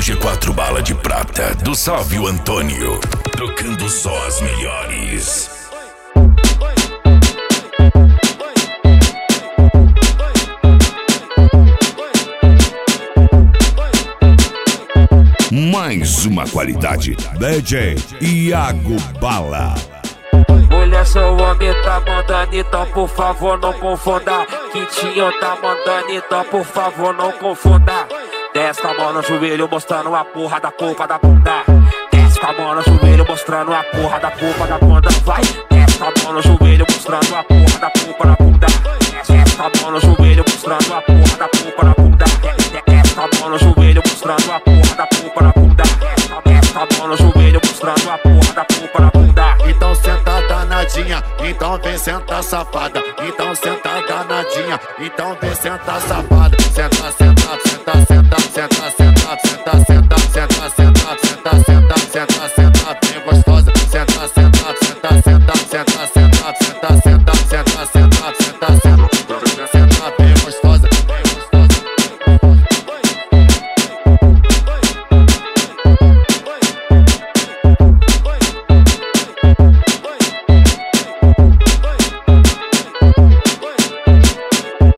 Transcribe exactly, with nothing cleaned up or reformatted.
G quatro Bala de Prata, do Sávio Antônio, tocando só as melhores. Mais uma qualidade, D J Iago Bala. Mulher, seu homem tá mandando, então por favor não confunda. Quintinho tá mandando, então por favor não confunda. Desce com a mão no joelho mostrando a porra da polpa da bunda. Desce com a mão no joelho mostrando a porra da polpa da bunda. Vai, desce com a mão no joelho mostrando a porra da polpa da bunda. Desce com a mão no joelho mostrando a porra da polpa da bunda. Desce com a mão no joelho mostrando a porra da polpa da bunda. Desce com a mão no joelho mostrando a porra da polpa da bunda. Então senta danadinha, então vem sentar safada. Então senta danadinha, então vem sentar safada. Senta, senta, senta, senta, senta, senta, senta, senta.